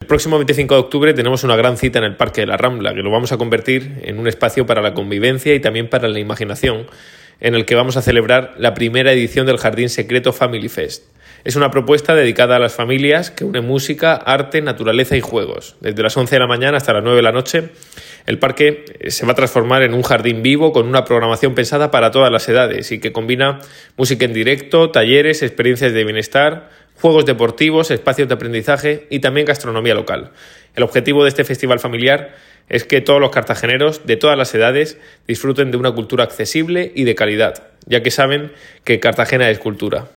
próximo 25 de octubre tenemos una gran cita en el Parque de la Rambla, que lo vamos a convertir en un espacio para la convivencia y también para la imaginación, en el que vamos a celebrar la primera edición del Jardín Secreto Family Fest. Es una propuesta dedicada a las familias que une música, arte, naturaleza y juegos. Desde las 11 de la mañana hasta las 9 de la noche, el parque se va a transformar en un jardín vivo con una programación pensada para todas las edades y que combina música en directo, talleres, experiencias de bienestar, juegos deportivos, espacios de aprendizaje y también gastronomía local. El objetivo de este festival familiar es que todos los cartageneros de todas las edades disfruten de una cultura accesible y de calidad, ya que saben que Cartagena es cultura.